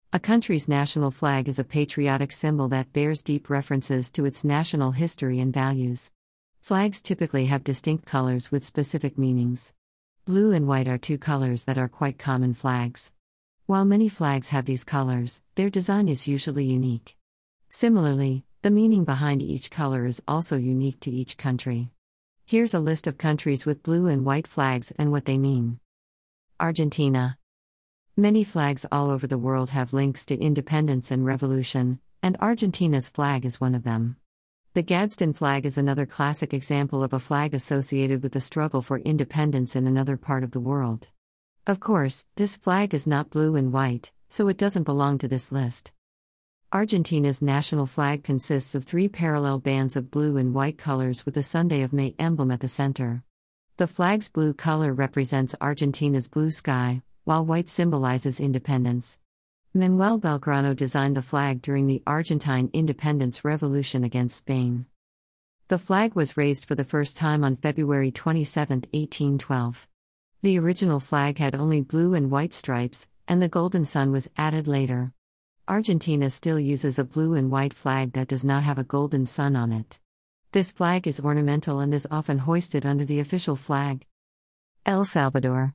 A country's national flag is a patriotic symbol that bears deep references to its national history and values. Flags typically have distinct colors with specific meanings. Blue and white are two colors that are quite common flags. While many flags have these colors, their design is usually unique. Similarly, the meaning behind each color is also unique to each country. Here's a list of countries with blue and white flags and what they mean. Argentina. Many flags all over the world have links to independence and revolution, and Argentina's flag is one of them. The Gadsden flag is another classic example of a flag associated with the struggle for independence in another part of the world. Of course, this flag is not blue and white, so it doesn't belong to this list. Argentina's national flag consists of three parallel bands of blue and white colors with the Sunday of May emblem at the center. The flag's blue color represents Argentina's blue sky, while white symbolizes independence. Manuel Belgrano designed the flag during the Argentine independence revolution against Spain. The flag was raised for the first time on February 27, 1812. The original flag had only blue and white stripes, and the golden sun was added later. Argentina still uses a blue and white flag that does not have a golden sun on it. This flag is ornamental and is often hoisted under the official flag. El Salvador.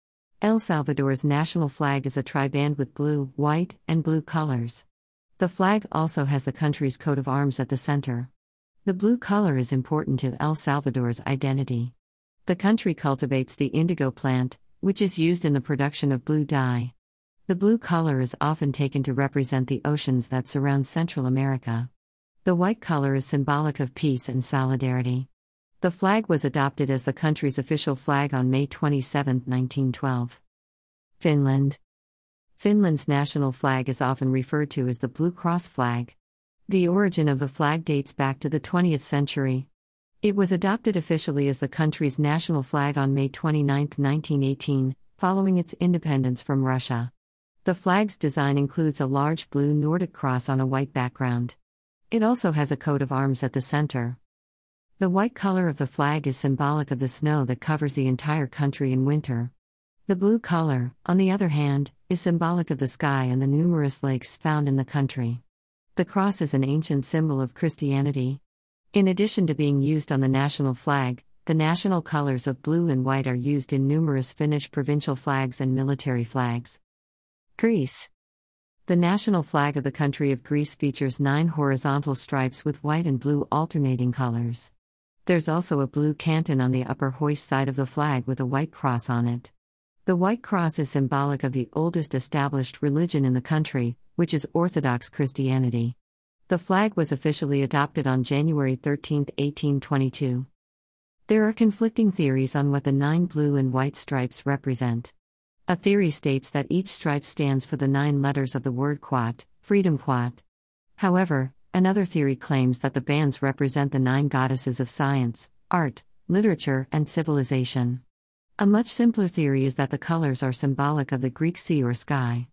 El Salvador's national flag is a triband with blue, white, and blue colors. The flag also has the country's coat of arms at the center. The blue color is important to El Salvador's identity. The country cultivates the indigo plant, which is used in the production of blue dye. The blue color is often taken to represent the oceans that surround Central America. The white color is symbolic of peace and solidarity. The flag was adopted as the country's official flag on May 27, 1912. Finland. Finland's national flag is often referred to as the Blue Cross flag. The origin of the flag dates back to the 20th century. It was adopted officially as the country's national flag on May 29, 1918, following its independence from Russia. The flag's design includes a large blue Nordic cross on a white background. It also has a coat of arms at the center. The white color of the flag is symbolic of the snow that covers the entire country in winter. The blue color, on the other hand, is symbolic of the sky and the numerous lakes found in the country. The cross is an ancient symbol of Christianity. In addition to being used on the national flag, the national colors of blue and white are used in numerous Finnish provincial flags and military flags. Greece. The national flag of the country of Greece features 9 horizontal stripes with white and blue alternating colors. There's also a blue canton on the upper hoist side of the flag with a white cross on it. The white cross is symbolic of the oldest established religion in the country, which is Orthodox Christianity. The flag was officially adopted on January 13, 1822. There are conflicting theories on what the 9 blue and white stripes represent. A theory states that each stripe stands for the 9 letters of the word quat, freedom quat. However, another theory claims that the bands represent the 9 goddesses of science, art, literature, and civilization. A much simpler theory is that the colors are symbolic of the Greek sea or sky.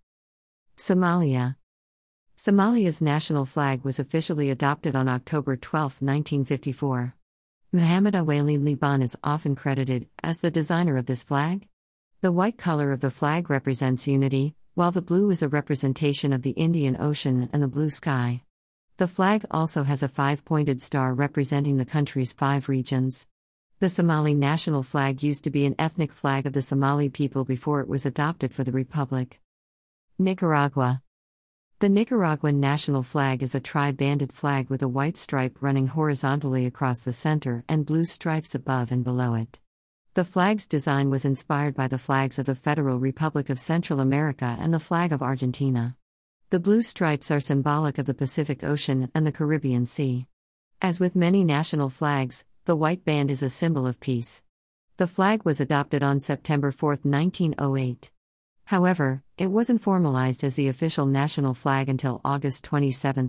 Somalia. Somalia's national flag was officially adopted on October 12, 1954. Mohammed Awali Liban is often credited as the designer of this flag. The white color of the flag represents unity, while the blue is a representation of the Indian Ocean and the blue sky. The flag also has a 5-pointed star representing the country's 5 regions. The Somali national flag used to be an ethnic flag of the Somali people before it was adopted for the republic. Nicaragua. The Nicaraguan national flag is a tri-banded flag with a white stripe running horizontally across the center and blue stripes above and below it. The flag's design was inspired by the flags of the Federal Republic of Central America and the flag of Argentina. The blue stripes are symbolic of the Pacific Ocean and the Caribbean Sea. As with many national flags, the white band is a symbol of peace. The flag was adopted on September 4, 1908. However, it wasn't formalized as the official national flag until August 27,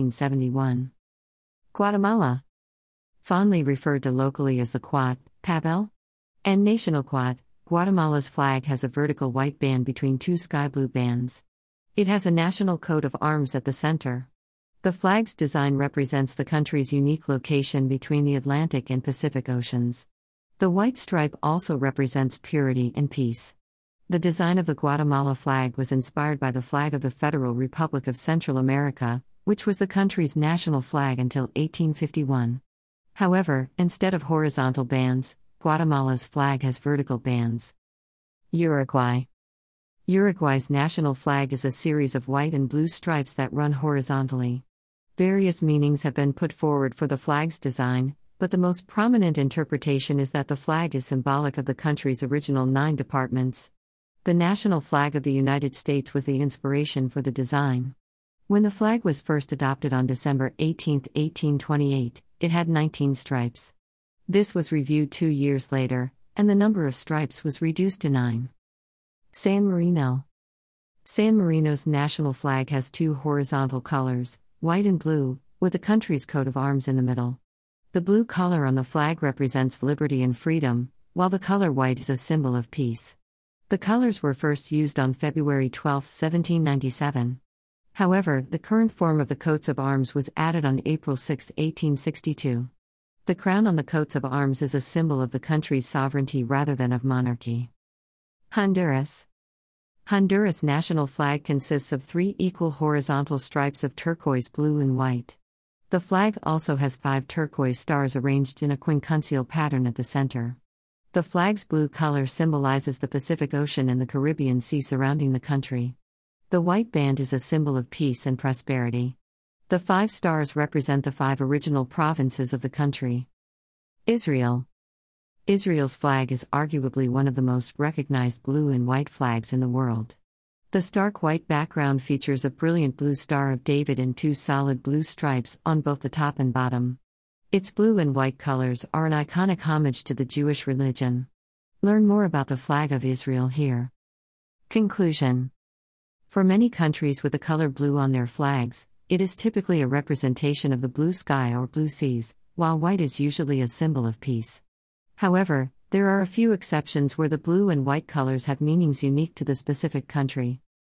1971. Guatemala. Fondly referred to locally as the Quat, Pabel, and National Quad, Guatemala's flag has a vertical white band between 2 sky blue bands. It has a national coat of arms at the center. The flag's design represents the country's unique location between the Atlantic and Pacific Oceans. The white stripe also represents purity and peace. The design of the Guatemala flag was inspired by the flag of the Federal Republic of Central America, which was the country's national flag until 1851. However, instead of horizontal bands, Guatemala's flag has vertical bands. Uruguay. Uruguay's national flag is a series of white and blue stripes that run horizontally. Various meanings have been put forward for the flag's design, but the most prominent interpretation is that the flag is symbolic of the country's original 9 departments. The national flag of the United States was the inspiration for the design. When the flag was first adopted on December 18, 1828, it had 19 stripes. This was reviewed 2 years later, and the number of stripes was reduced to 9. San Marino. San Marino's national flag has 2 horizontal colors, white and blue, with the country's coat of arms in the middle. The blue color on the flag represents liberty and freedom, while the color white is a symbol of peace. The colors were first used on February 12, 1797. However, the current form of the coats of arms was added on April 6, 1862. The crown on the coats of arms is a symbol of the country's sovereignty rather than of monarchy. Honduras. Honduras' national flag consists of 3 equal horizontal stripes of turquoise blue and white. The flag also has 5 turquoise stars arranged in a quincunxial pattern at the center. The flag's blue color symbolizes the Pacific Ocean and the Caribbean Sea surrounding the country. The white band is a symbol of peace and prosperity. The 5 stars represent the 5 original provinces of the country. Israel. Israel's flag is arguably one of the most recognized blue and white flags in the world. The stark white background features a brilliant blue Star of David and 2 solid blue stripes on both the top and bottom. Its blue and white colors are an iconic homage to the Jewish religion. Learn more about the flag of Israel here. Conclusion. For many countries with the color blue on their flags, it is typically a representation of the blue sky or blue seas, while white is usually a symbol of peace. However, there are a few exceptions where the blue and white colors have meanings unique to the specific country.